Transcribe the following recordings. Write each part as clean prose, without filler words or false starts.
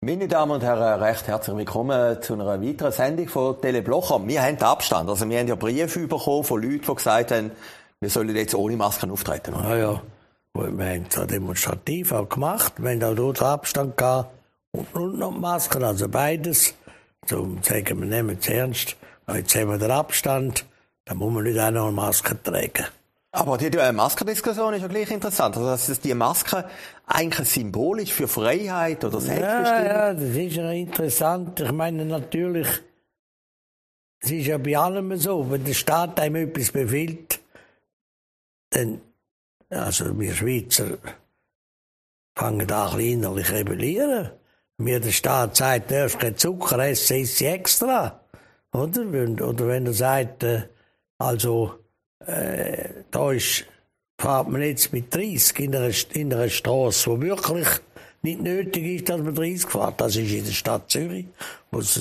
Meine Damen und Herren, recht herzlich willkommen zu einer weiteren Sendung von Teleblocher. Wir haben den Abstand. Also wir haben ja Briefe bekommen von Leuten, die gesagt haben, wir sollen jetzt ohne Masken auftreten. Ja. Wir haben es demonstrativ auch gemacht. Wir haben auch dort Abstand gehabt und noch Masken, also beides. So sagen wir, nehmen es ernst. Jetzt haben wir den Abstand, dann muss man nicht auch noch eine Maske tragen. Aber die Maskendiskussion ist ja gleich interessant. Also, dass die Maske eigentlich symbolisch für Freiheit oder Selbstbestimmung. Ja, das ist ja interessant. Ich meine, natürlich, es ist ja bei allem so, wenn der Staat einem etwas befiehlt, dann, also wir Schweizer fangen da ein bisschen innerlich rebellieren. Mir der Staat sagt, du darfst keinen Zucker essen, isst sie extra. Oder wenn er sagt, fährt man jetzt mit 30 in einer Strasse, wo wirklich nicht nötig ist, dass man 30 fährt. Das ist in der Stadt Zürich, wo sie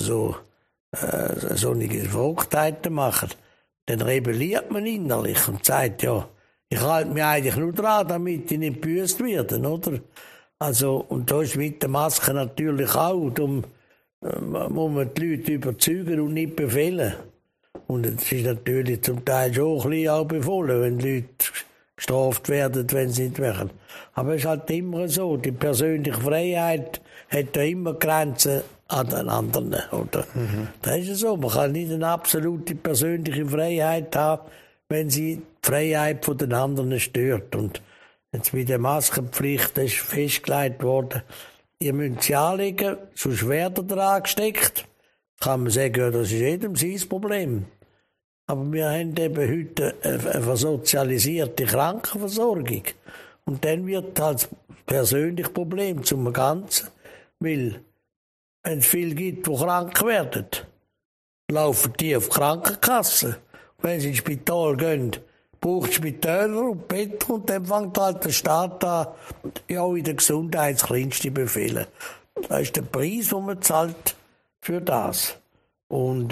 solche Verrücktheiten machen. Dann rebelliert man innerlich und sagt, ja, ich halte mich eigentlich nur dran, damit ich nicht gebüßt werde, oder? Also, und da ist mit der Maske natürlich auch, darum muss man die Leute überzeugen und nicht befehlen. Und es ist natürlich zum Teil schon ein bisschen auch befohlen, wenn die Leute gestraft werden, wenn sie nicht machen. Aber es ist halt immer so, die persönliche Freiheit hat ja immer Grenzen an den anderen, oder? Das ist ja so, man kann nicht eine absolute persönliche Freiheit haben, wenn sie die Freiheit von den anderen stört. Und jetzt mit der Maskenpflicht ist festgelegt worden, ihr müsst sie anlegen, sonst werden ihr angesteckt. Kann man sagen, ja, das ist jedem sein Problem. Aber wir haben eben heute eine versozialisierte Krankenversorgung. Und dann wird halt persönlich Problem zum Ganzen. Weil, wenn es viele gibt, die krank werden, laufen die auf die Krankenkasse. Wenn sie ins Spital gehen, braucht Spitäler und Betten und dann fängt halt der Staat an, ja, in der Gesundheit das Kleinste befehlen. Das ist der Preis, den man zahlt für das. Und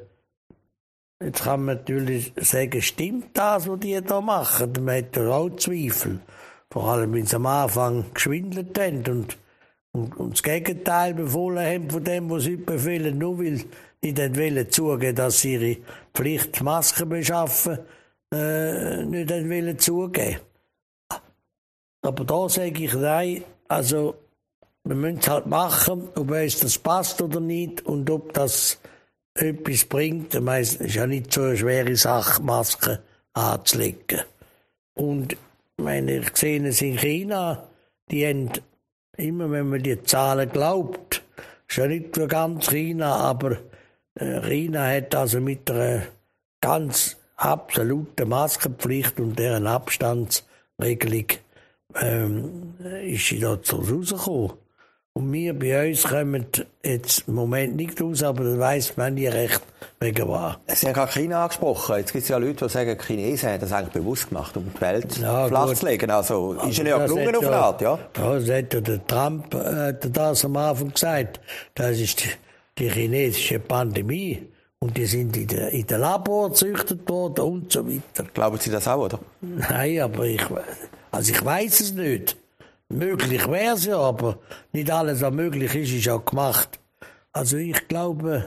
jetzt kann man natürlich sagen, stimmt das, was die da machen? Man hat ja auch Zweifel. Vor allem, wenn sie am Anfang geschwindelt haben und das Gegenteil befohlen haben von dem, was sie befehlen, nur weil nicht wollen zugeben, dass sie ihre Pflicht Masken beschaffen, nicht wollen zugeben. Aber da sage ich nein, also wir müssen es halt machen, ob uns das passt oder nicht und ob das etwas bringt. Es ist ja nicht so eine schwere Sache, Masken anzulegen. Und ich sehe es in China, die haben immer, wenn man die Zahlen glaubt, ist ja nicht für ganz China, aber China hat also mit einer ganz absoluten Maskenpflicht und deren Abstandsregelung ist sie da rausgekommen. Und wir bei uns kommen jetzt im Moment nicht raus, aber das weiss man nie recht, wegen was. Sie haben gerade China angesprochen. Jetzt gibt es ja Leute, die sagen, die Chinesen haben das eigentlich bewusst gemacht, um die Welt flach zu legen. Also ist ihnen ja gelungen auf eine Art, ja? Ja, das hat ja der Trump das am Anfang gesagt. Das ist die chinesische Pandemie. Und die sind in den Labor gezüchtet worden und so weiter. Glauben Sie das auch, oder? Nein, aber ich weiss es nicht. Möglich wäre es ja, aber nicht alles, was möglich ist auch gemacht. Also ich glaube,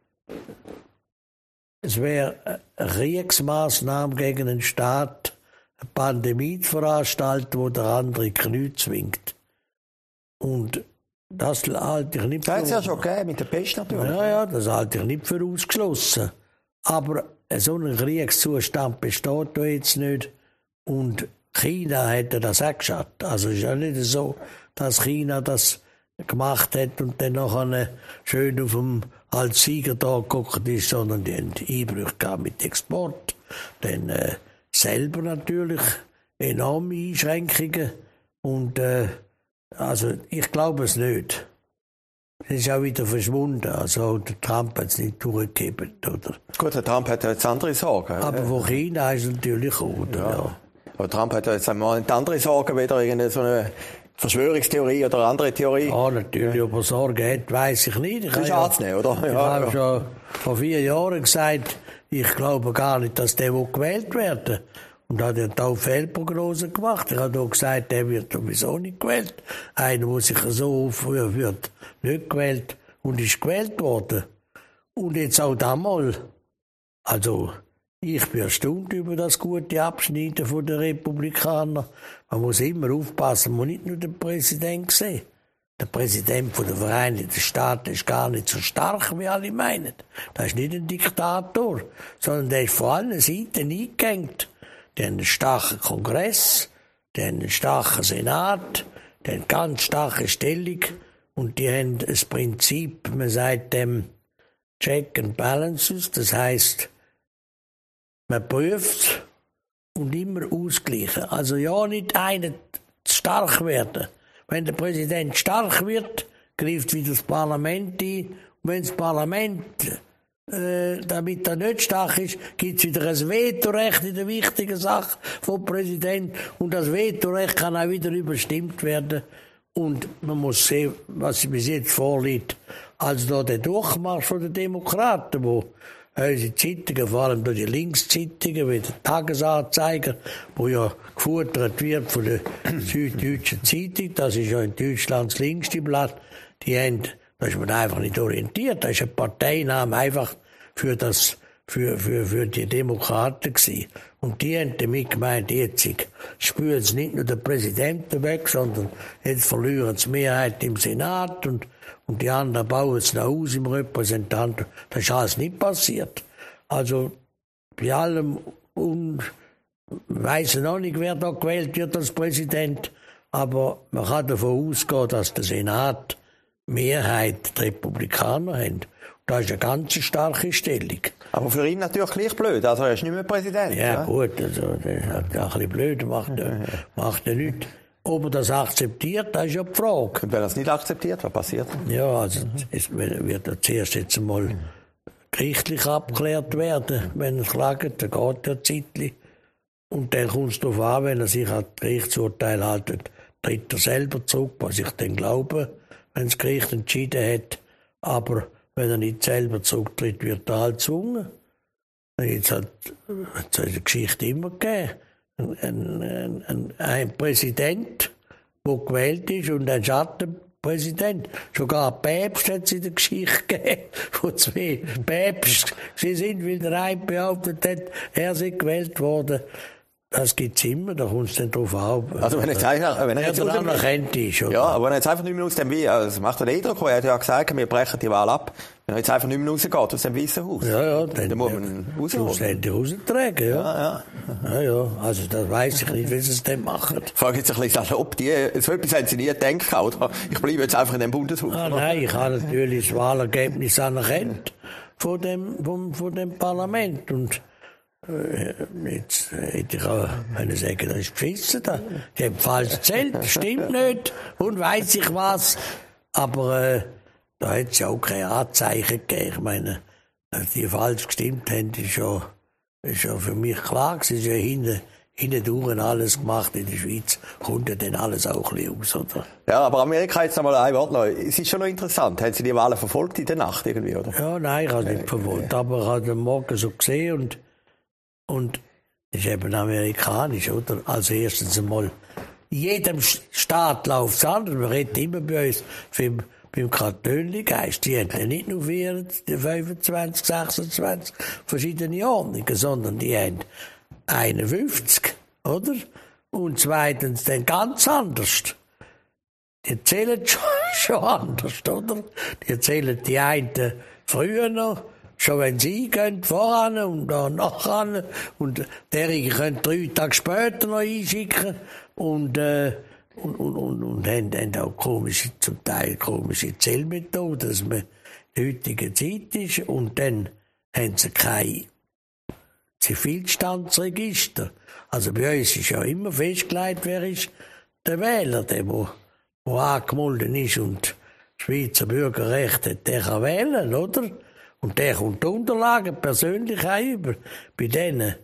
es wäre eine Kriegsmaßnahme gegen einen Staat, eine Pandemie zu veranstalten, wo der andere Knie zwingt. Und das halte ich nicht für... Das hat es ja schon gegeben, mit der Pest natürlich. Ja, das halte ich nicht für ausgeschlossen. Aber so ein Kriegszustand besteht da jetzt nicht. Und China hätte das auch geschafft. Also es ist ja nicht so, dass China das gemacht hat und dann nachher schön auf dem als Sieger da geguckt ist, sondern die haben Einbrüche gehabt mit Export. Dann selber natürlich enorme Einschränkungen. Und also ich glaube es nicht. Es ist auch wieder verschwunden. Also der Trump hat es nicht durchgegeben, oder? Gut, der Trump hat ja jetzt andere Sorgen. Aber von China ist es natürlich auch, oder? Ja. Aber Trump hat ja jetzt einmal nicht andere Sorgen, weder irgendeine so eine Verschwörungstheorie oder andere Theorie. Ja, natürlich, ob er Sorgen hat, weiss ich nicht. Das ist anzunehmen, oder? Ich habe schon vor 4 Jahren gesagt, ich glaube gar nicht, dass der gewählt werden. Und hat er da Fehlprognosen gemacht. Er hat auch gesagt, er wird sowieso nicht gewählt. Einer, der sich so aufrühren wird, nicht gewählt und ist gewählt worden. Und jetzt auch damals. Also, ich bin erstaunt über das gute Abschneiden der Republikaner. Man muss immer aufpassen, man muss nicht nur den Präsidenten sehen. Der Präsident der Vereinigten Staaten ist gar nicht so stark, wie alle meinen. Das ist nicht ein Diktator, sondern der ist vor allen Seiten eingehängt. Der hat einen starken Kongress, der hat einen starken Senat, der hat eine ganz starke Stellung und die haben das Prinzip, man sagt dem Check and Balances, das heisst, man prüft und immer ausgleichen. Also ja, nicht einer zu stark werden. Wenn der Präsident stark wird, greift wieder das Parlament ein. Und wenn das Parlament, damit er nicht stark ist, gibt es wieder ein Vetorecht in der wichtigen Sache vom Präsidenten. Und das Vetorecht kann auch wieder überstimmt werden. Und man muss sehen, was bis jetzt vorliegt. Also da der Durchmarsch von den Demokraten, wo unsere Zeitungen, vor allem durch die Linkszeitungen, wie der Tagesanzeiger, wo ja gefuttert wird von der Süddeutschen Zeitung, das ist ja in Deutschland das längste Blatt, die haben, da ist man einfach nicht orientiert, da ist ein Parteiname einfach für die Demokraten gewesen. Und die haben damit gemeint, jetzt spüren sie nicht nur den Präsidenten weg, sondern jetzt verlieren sie Mehrheit im Senat und die anderen bauen es noch aus im Repräsentanten. Das ist alles nicht passiert. Also, bei allem, weiss noch nicht, wer da gewählt wird als Präsident, aber man kann davon ausgehen, dass der Senat Mehrheit die Republikaner haben. Das ist eine ganz starke Stellung. Aber für ihn natürlich gleich blöd, also er ist nicht mehr Präsident. Ja, gut, also, das ist ein bisschen blöd, macht er nicht. Ob er das akzeptiert, das ist ja die Frage. Und wenn er es nicht akzeptiert, was passiert? Ja, also es wird ja zuerst jetzt einmal gerichtlich abgeklärt werden. Wenn er klagt, dann geht er zeitlich. Und dann kommt es darauf an, wenn er sich an das Gerichtsurteil hält, tritt er selber zurück, was ich dann glaube, wenn das Gericht entschieden hat. Aber wenn er nicht selber zurücktritt, wird er halt gezwungen. Jetzt hat es in der Geschichte immer gegeben. Ein Präsident, der gewählt ist, und ein Schattenpräsident. Sogar Päpste hat es in der Geschichte gegeben, wo 2 Päpste sind, weil der eine behauptet hat, er sei gewählt worden. Das gibt's immer, da kommt es dann drauf an. Also wenn er jetzt anerkannt ist, oder? Ja, aber wenn er jetzt einfach nicht mehr aus dem das macht der Eindruck, er hat ja gesagt, wir brechen die Wahl ab. Wenn er jetzt einfach nicht mehr rausgeht aus dem Weißen Haus. Ja, dann muss man raustragen, ja. Ja, also das weiss ich nicht, wie sie es dann machen. Ich frage jetzt ein bisschen salopp, so etwas haben sie nie gedacht, oder? Ich bleibe jetzt einfach in dem Bundeshaus. Nein, ich habe natürlich das Wahlergebnis anerkannt von dem Parlament und jetzt hätte ich auch sagen, das ist beschissen. Die haben falsch gezählt, das stimmt nicht. Und weiss ich was. Aber da hat es ja auch keine Anzeichen gegeben. Ich meine, dass die falsch gestimmt haben, ist ja für mich klar. Es ist ja hinten alles gemacht in der Schweiz. Kommt ja dann alles auch ein bisschen aus, oder? Ja, aber Amerika jetzt noch mal ein Wort noch. Es ist schon noch interessant. Haben Sie die Wahlen verfolgt in der Nacht irgendwie, oder? Ja, nein, ich habe es nicht verfolgt. Aber ich habe den Morgen so gesehen und das ist eben amerikanisch, oder? Als erstes einmal, in jedem Staat läuft es anders. Wir reden immer bei uns beim Kartönli-Geist. Die haben ja nicht nur 25, 26 verschiedene Ordnungen, sondern die haben 51, oder? Und zweitens dann ganz anders. Die zählen schon anders, oder? Die zählen die einen früher noch, schon wenn sie gehen, voran und dann nachher. Und derige können 3 Tage später noch einschicken. Und haben auch zum Teil komische Zählmethoden, dass man in der heutigen Zeit ist. Und dann haben sie kein Zivilstandsregister. Also bei uns ist ja immer festgelegt, wer ist der Wähler, der angemeldet ist und das Schweizer Bürgerrecht hat, der kann wählen, oder? Und der kommt die Unterlagen persönlich auch über. Bei denen,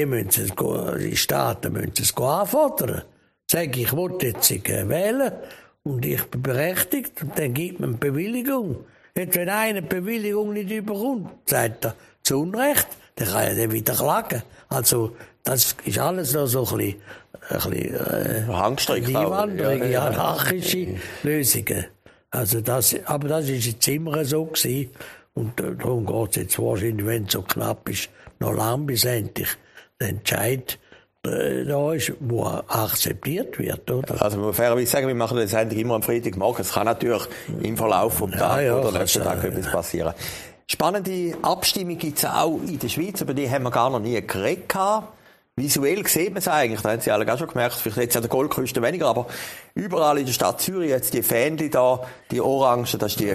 die Staaten müssen es anfordern. Sage ich will jetzt wählen und ich bin berechtigt und dann gibt man eine Bewilligung. Jetzt, wenn einer die Bewilligung nicht überkommt, sagt er, zu Unrecht, dann kann er dann wieder klagen. Also, das ist alles noch so ein bisschen Einwanderung, anarchische Lösungen. Also aber das ist jetzt immer so gewesen. Und darum geht es jetzt wahrscheinlich, wenn es so knapp ist, noch lang bis endlich der Entscheid da ist, wo akzeptiert wird, oder? Also man muss fairerweise sagen, wir machen das Sendung immer am Freitagmorgen. Es kann natürlich im Verlauf vom Tag oder nächsten Tag etwas passieren. Spannende Abstimmung gibt es auch in der Schweiz, über die haben wir gar noch nie geredet. Visuell sieht man es eigentlich, da haben Sie alle auch schon gemerkt, vielleicht jetzt an der Goldküste weniger, aber überall in der Stadt Zürich jetzt die Fähnchen da, die Orangen, das ist die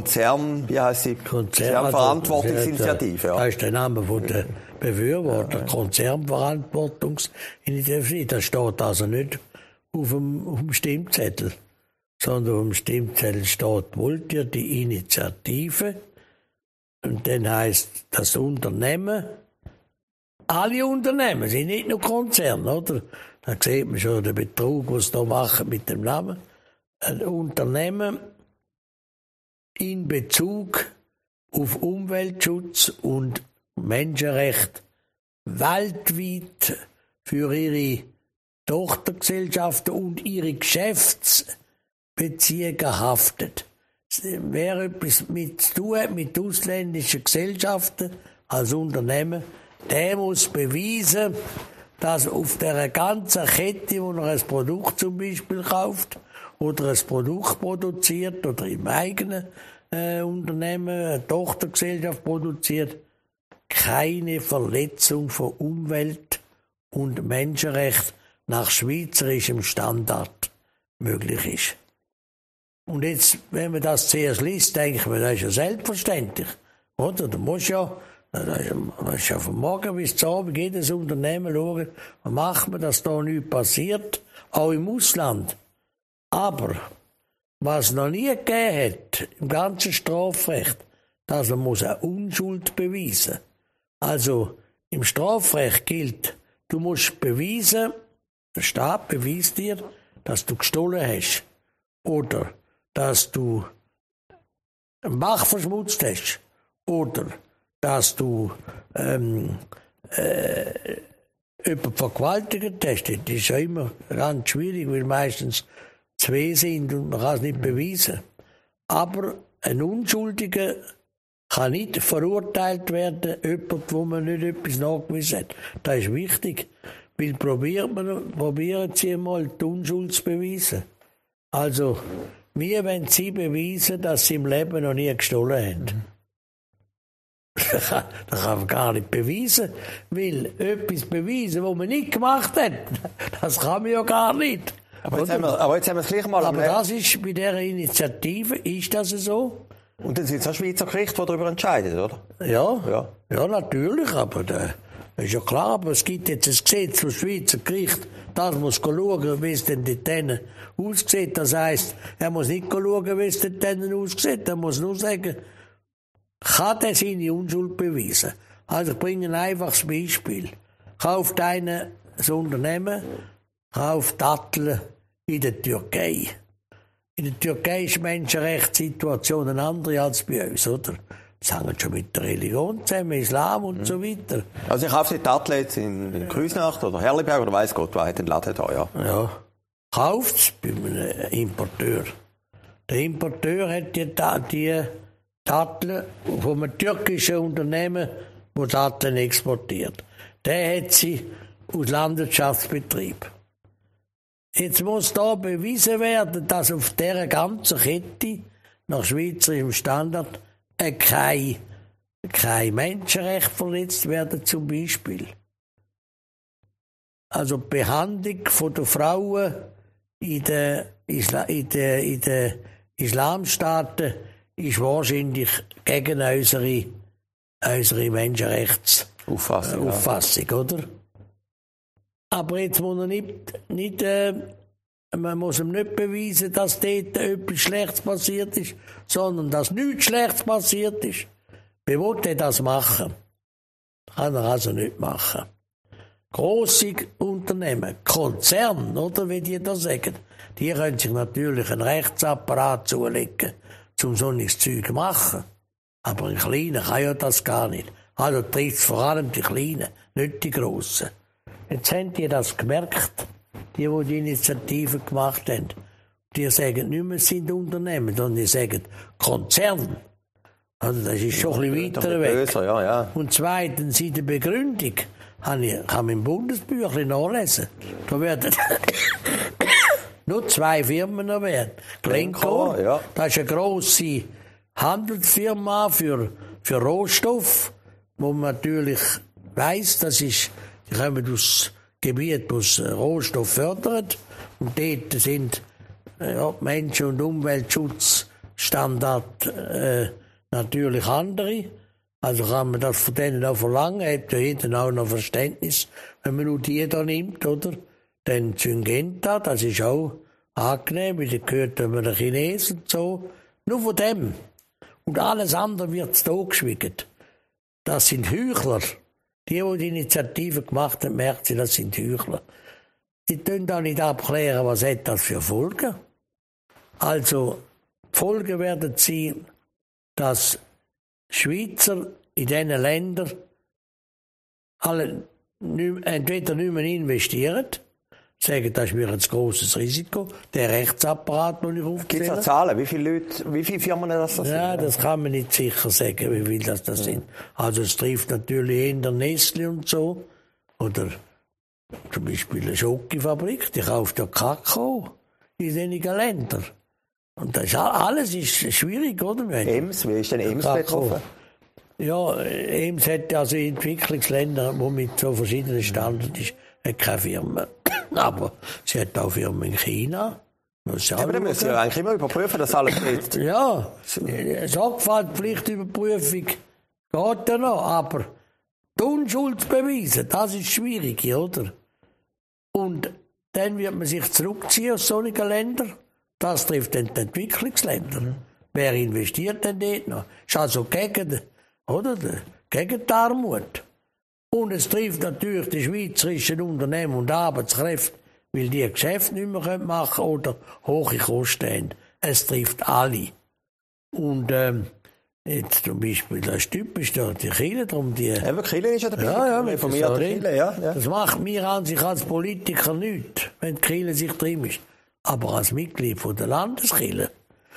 Konzernverantwortungsinitiative. Das ist der Name von der Befürworter, Konzernverantwortungsinitiative. Das steht also nicht auf dem Stimmzettel, sondern auf dem Stimmzettel steht, wollt ihr die Initiative? Und dann heisst das Unternehmen, alle Unternehmen sind nicht nur Konzerne, oder? Da sieht man schon den Betrug, was sie da machen mit dem Namen. Ein Unternehmen in Bezug auf Umweltschutz und Menschenrecht weltweit für ihre Tochtergesellschaften und ihre Geschäftsbeziehungen haftet. Wer etwas mit zu tun hat mit ausländischen Gesellschaften als Unternehmen, der muss beweisen, dass auf der ganzen Kette, wo er ein Produkt zum Beispiel kauft oder ein Produkt produziert oder im eigenen Unternehmen eine Tochtergesellschaft produziert, keine Verletzung von Umwelt- und Menschenrecht nach schweizerischem Standard möglich ist. Und jetzt, wenn man das zuerst liest, denkt man, das ist ja selbstverständlich. Oder? Da muss ja von morgen bis zum Abend jedes Unternehmen schauen, was macht man, dass da nichts passiert, auch im Ausland. Aber was noch nie gegeben hat, im ganzen Strafrecht, dass man muss eine Unschuld beweisen. Also im Strafrecht gilt, du musst beweisen, der Staat beweist dir, dass du gestohlen hast oder dass du einen Bach verschmutzt hast oder dass du jemanden vergewaltigt hast. Das ist ja immer ganz schwierig, weil meistens zwei sind und man kann es nicht beweisen. Aber ein Unschuldiger kann nicht verurteilt werden, jemand, wo man nicht etwas nachgewiesen hat. Das ist wichtig, weil probieren Sie mal die Unschuld zu beweisen. Also, wir wollen Sie beweisen, dass Sie im Leben noch nie gestohlen haben. Das kann man gar nicht beweisen, weil etwas beweisen, was man nicht gemacht hat, das kann man ja gar nicht. Aber jetzt haben wir es gleich mal. Aber das ist bei dieser Initiative, ist das so? Und dann sind es auch Schweizer Gerichte, die darüber entscheiden, oder? Ja, natürlich, aber das ist ja klar, aber es gibt jetzt ein Gesetz vom Schweizer Gericht, das muss schauen, wie es denn dort aussieht. Das heisst, er muss nicht schauen, wie es dort aussieht, er muss nur sagen, kann er seine Unschuld beweisen. Also ich bringe ein einfaches Beispiel. Kauft einer ein Unternehmen, kauft Datteln in der Türkei. In der Türkei ist die Menschenrechtssituation eine andere als bei uns, oder? Das hängt schon mit der Religion zusammen, Islam und so weiter. Also ich kaufe die Datteln jetzt in Krüsnacht oder Herliberg oder weiss Gott, wer hat den Laden da, ja? Ja. Kauft es bei einem Importeur. Der Importeur hat die Datteln von einem türkischen Unternehmen, das Datteln exportiert. Der hat sie aus Landwirtschaftsbetrieb. Jetzt muss da bewiesen werden, dass auf dieser ganzen Kette nach schweizerischem Standard kein Menschenrecht verletzt werden, zum Beispiel. Also die Behandlung der Frauen in den Islamstaaten ist wahrscheinlich gegen unsere Menschenrechtsauffassung, oder? Aber jetzt muss man muss ihm nicht beweisen, dass dort etwas Schlechtes passiert ist, sondern dass nichts Schlechtes passiert ist. Wie will er das machen? Kann er also nicht machen. Grosse Unternehmen, Konzerne, oder wie die da sagen, die können sich natürlich einen Rechtsapparat zulegen, um so ein Zeug zu machen. Aber ein Kleiner kann ja das gar nicht. Also trifft es vor allem die Kleinen, nicht die Grossen. Jetzt haben die das gemerkt, die Initiative gemacht haben. Die sagen nicht mehr, es sind Unternehmen, sondern die sagen Konzern. Also das ist schon ein bisschen weiter weg. Böser, ja. Und zweitens, in der Begründung, kann man im Bundesbüchlein nachlesen. Da werden nur 2 Firmen erwähnt. Glencore, ja. Das ist eine grosse Handelsfirma für Rohstoff, wo man natürlich weiss, die kommen aus Gebiet, wo es Rohstoff fördert. Und dort sind Menschen- und Umweltschutzstandard natürlich andere. Also kann man das von denen auch verlangen, hat ja jeder auch noch Verständnis, wenn man nur die da nimmt, oder? Dann Syngenta, das ist auch angenehm, weil das gehört über den Chinesen und so. Nur von dem. Und alles andere wird da geschwiegen. Das sind Heuchler. Die Initiative gemacht haben, merkt sie, das sind Heuchler. Die können auch nicht abklären, was hat das für Folgen. Also, die Folgen werden sein, dass Schweizer in diesen Ländern entweder nicht mehr investieren, sagen, das ist mir ein grosses Risiko, der Rechtsapparat, den ich aufzähle. Gibt es Zahlen, wie viele Firmen das sind? Ja, das kann man nicht sicher sagen, wie viele das sind. Also es trifft natürlich in der Nestle und so, oder zum Beispiel eine Schokofabrik, die kauft ja Kakao in einigen Ländern. Und das alles ist schwierig, oder? Ems, wie ist denn Ems betroffen? Ja, Ems hat also in Entwicklungsländern, wo mit so verschiedenen Standards ist, hat keine Firma. Aber sie hat auch Firmen in China. Aber dann müssen wir eigentlich immer überprüfen, dass alles geht. Ja, Sorgfaltspflichtüberprüfung geht ja noch, aber die Unschuld beweisen, das ist schwierig, oder? Und dann wird man sich zurückziehen aus solchen Ländern. Das trifft dann die Entwicklungsländer. Wer investiert denn dort noch? Ist also gegen die Armut. Und es trifft natürlich die schweizerischen Unternehmen und Arbeitskräfte, weil die Geschäfte nicht mehr machen können oder hohe Kosten haben. Es trifft alle. Und jetzt zum Beispiel, das ist typisch, die Kirche, darum die... Eben, Kirche ist ja dabei. Ja, reformierte Kirche, ja. Das macht mir an sich als Politiker nichts, wenn die Kirche sich drin ist. Aber als Mitglied von der Landeskirche,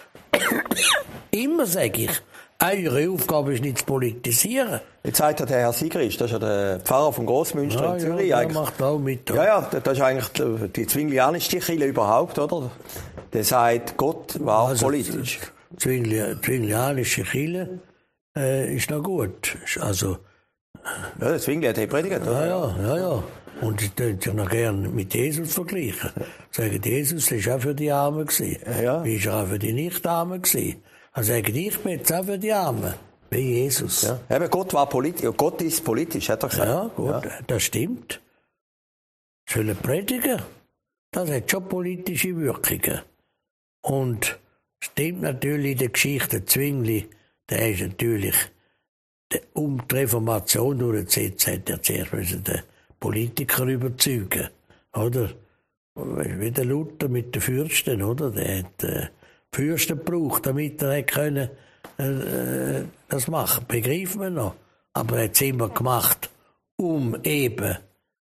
immer sage ich, eure Aufgabe ist nicht zu politisieren. Jetzt sagt der Herr Sigrist, das ist ja der Pfarrer vom Grossmünster in Zürich. Ja, der macht auch mit. Ja, das ist eigentlich die zwinglianische Kirche überhaupt, oder? Der sagt, Gott war politisch. Zwinglianische Kirche ist noch gut. Also, ja, der Zwingli hat predigt, oder? Ja. Und ich würde sich noch gerne mit Jesus vergleichen. Sagen, Jesus war auch für die Armen. Ja. Wie war er auch für die Nicht-Armen? Also sagen, ich bin jetzt auch für die Armen. Wie Jesus. Ja. Eben, Gott war politisch. Gott ist politisch, hat er gesagt. Ja, gut, das stimmt. Sollen predigen. Das hat schon politische Wirkungen. Und stimmt natürlich in der Geschichte, Zwingli, der ist natürlich, um die Reformation durchzusetzen, hat er zuerst den Politiker überzeugen, oder? Wie der Luther mit den Fürsten, oder? Der hat Fürsten gebraucht, damit er können, das machen. Begreifen wir noch. Aber er hat es immer gemacht, um eben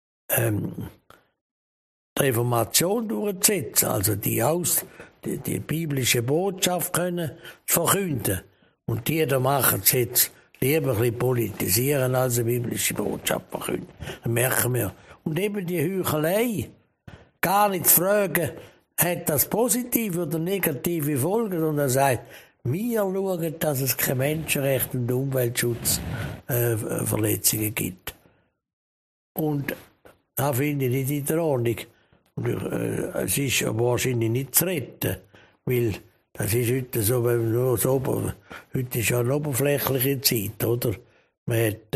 die Reformation durchzusetzen, also die biblische Botschaft können verkünden. Und die da machen es jetzt lieber ein bisschen politisieren als eine biblische Botschaft verkünden. Das merken wir. Und eben die Heuchelei, gar nicht zu fragen, hat das positive oder negative Folgen, sondern er sagt, wir schauen, dass es keine Menschenrechte und Umweltschutzverletzungen gibt. Und das finde ich nicht in der Ordnung. Und, es ist wahrscheinlich nicht zu retten, weil das ist heute so, heute ist ja eine oberflächliche Zeit, oder? Man hat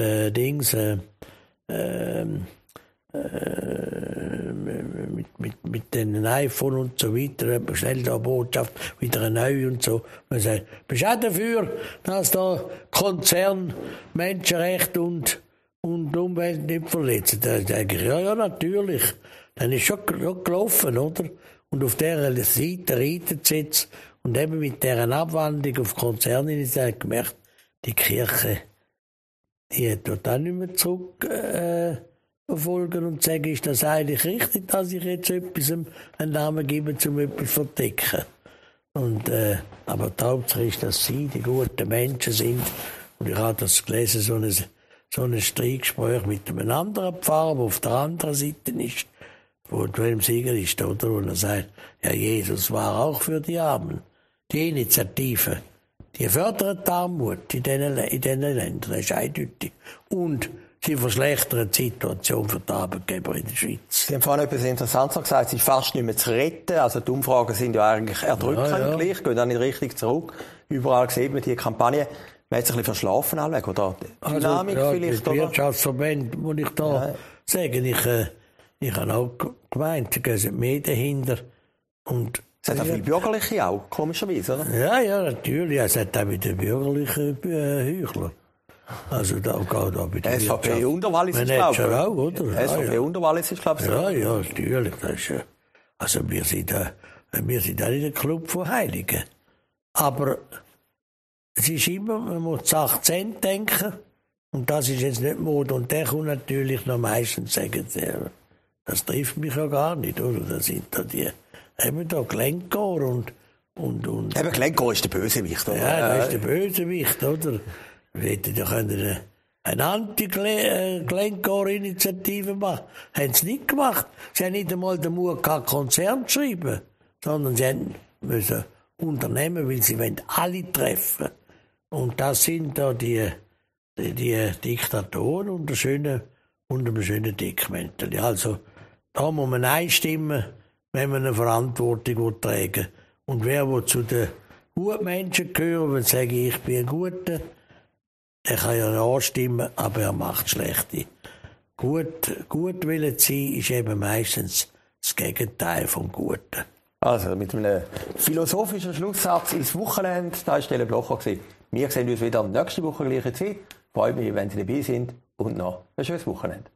mit den iPhone und so weiter, hat man schnell da eine Botschaft, wieder eine neue und so. Man sagt, bist du auch dafür, dass da Konzern Menschenrechte und Umwelt nicht verletzen? Da sage ich, ja, natürlich. Dann ist schon gelaufen, oder? Und auf dieser Seite reitet es jetzt. Und eben mit dieser Abwandlung auf Konzerne ist gemerkt, die Kirche, die tut auch nicht mehr zurück verfolgen und sagen, ist das eigentlich richtig, dass ich jetzt etwas einen Namen gebe, um etwas zu verdecken. Und, aber die Hauptsache ist, dass sie die guten Menschen sind. Und ich habe das gelesen, so ein Streitgespräch mit einem anderen Pfarrer, der auf der anderen Seite ist, wo im Sieger ist, oder? Und er sagt, ja, Jesus war auch für die Armen. Die Initiative, die fördert die Armut in diesen Ländern, das ist eindeutig. Und sie verschlechtern die Situation für die Arbeitgeber in der Schweiz. Sie haben vorhin etwas Interessantes gesagt, es ist fast nicht mehr zu retten. Also die Umfragen sind ja eigentlich erdrückend gleich, gehen dann nicht richtig zurück. Überall sieht man die Kampagne. Man hat sich ein bisschen verschlafen, oder? Dynamik vielleicht, oder? Die Wirtschaftsverbände, muss ich da sagen. Ich habe auch gemeint, da gehen mehr dahinter. Und es hat auch viele Bürgerliche auch, komischerweise, oder? Ja, natürlich. Es hat auch mit den bürgerlichen Heuchlern. Also da geht auch bei der SVP Unterwallis ist, glaube ich. Auch, oder? SVP Unterwallis ist, glaube ich. Ja, natürlich. Das ist, also wir sind auch nicht ein Club von Heiligen. Aber es ist immer, man muss 18 denken. Und das ist jetzt nicht Mode. Und der kommt natürlich noch meistens sagen, das trifft mich ja gar nicht, oder? Da sind da die, eben da Glencore und. Eben Glencore ist der Bösewicht, oder? Ja, das ist der Bösewicht, oder? Wir hätten ja eine Anti-Glencore-Initiative machen. Haben sie nicht gemacht. Sie haben nicht einmal den Mut gehabt, Konzern zu schreiben, sondern sie müssen Unternehmen, weil sie alle treffen. Und das sind da die Diktatoren und einem schönen Dickmäntel. Also, da muss man einstimmen, wenn man eine Verantwortung tragen will. Und wer zu den guten Menschen gehört, will sagen, ich bin ein Guter, er kann ja anstimmen, aber er macht schlechte. Gut wollen sein ist eben meistens das Gegenteil vom Guten. Also, mit einem philosophischen Schlusssatz ins Wochenende, da war Stelle Blocher. Wir sehen uns wieder nächste Woche gleiche Zeit. Freut mich, wenn Sie dabei sind und noch ein schönes Wochenende.